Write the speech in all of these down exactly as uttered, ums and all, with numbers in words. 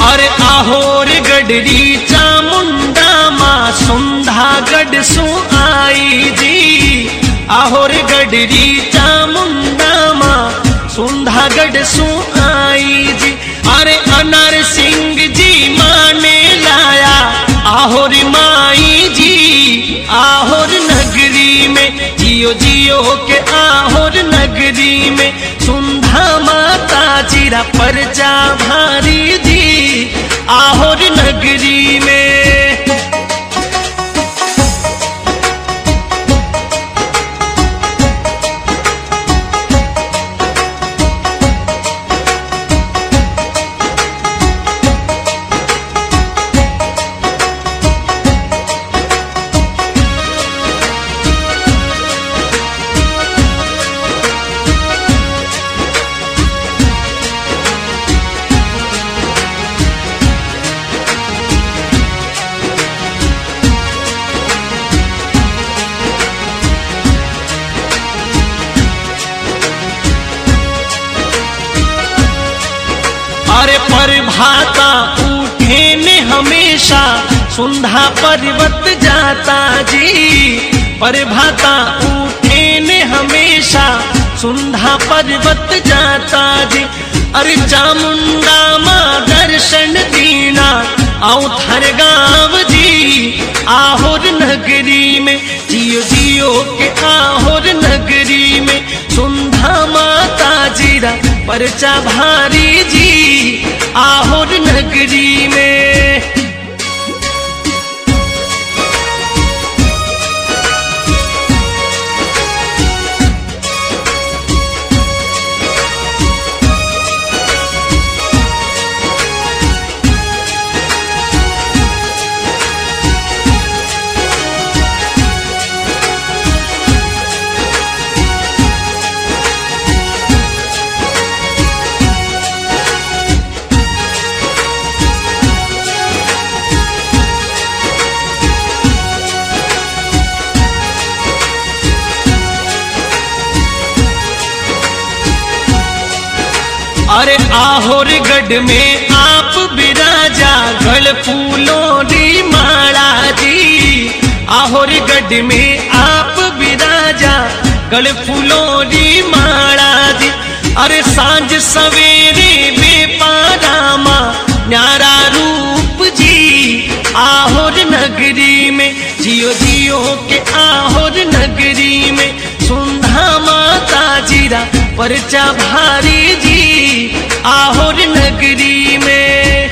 अरे आहोर गडरी चामुंडा मां सुंधागढ़ सु आई जी। आहोर गडरी चामुंडा मां सुंधागढ़ सु आई जी। अरे अनर सिंह जी माने लाया आहोर माई जी। आहोर नगरी में जियो जियो के आहोर नगरी में सुंधा माता जीरा परचा भारी जी। आहोर नगरी में अरे प्रभाता उठे ने हमेशा सुंधा पर्वत जाता जी। प्रभाता उठे ने हमेशा सुंधा पर्वत जाता जी। अरे चामुंडा मां दर्शन दीना आऊं थारे गाँव जी। आहोर नगरी में जियो जियो के आहोर नगरी में सुंधा माता जीरा परचा भारी जी। आहोर नगरी में अरे आहोर गढ़ में आप बिराजा गल फूलों री माला जी। आहोर गढ़ में आप बिराजा गल फूलों री माला जी। अरे सांझ सवेरे बेपारामा न्यारा रूप जी। आहोर नगरी में जियो जियो के आहोर नगरी में सुंधा माता जीरा परचा भारी जी। आहोर नगरी में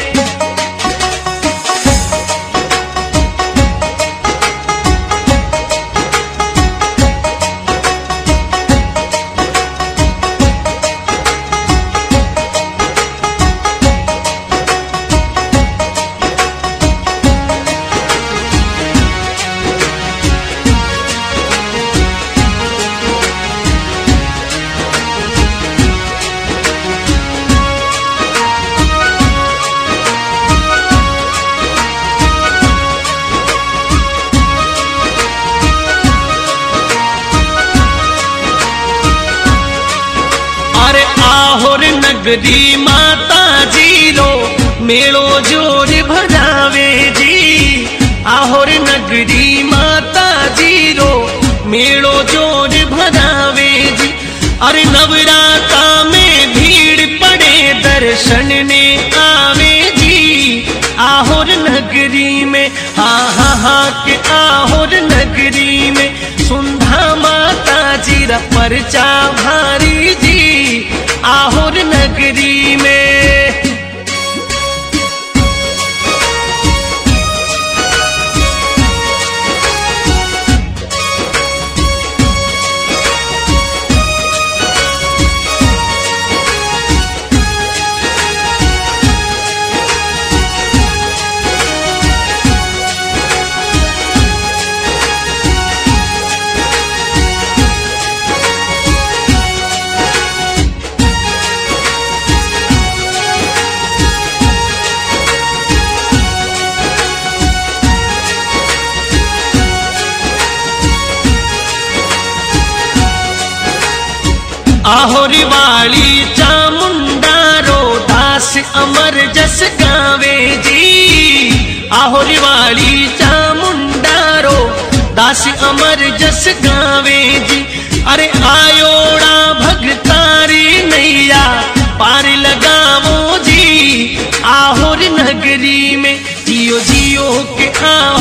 आहोर नगरी माता जीरो मेलो जोर भरावे जी। आहोर नगरी माता जीरो मेलो जोर भरावे जी। अरे नवराता में भीड़ पड़े दर्शन ने आवे जी। आहोर नगरी में हा हा हा के आहोर नगरी में सुंधा माता जीरा परचा भारी जी। आहोर नगरी में आहोरी वाली चामुंडा रो दास अमर जस गावे दास अमर जस गावे जी। अरे आयोड़ा भगतारी नैया पार लगावो जी, आहोर नगरी में जियो जियो के आओ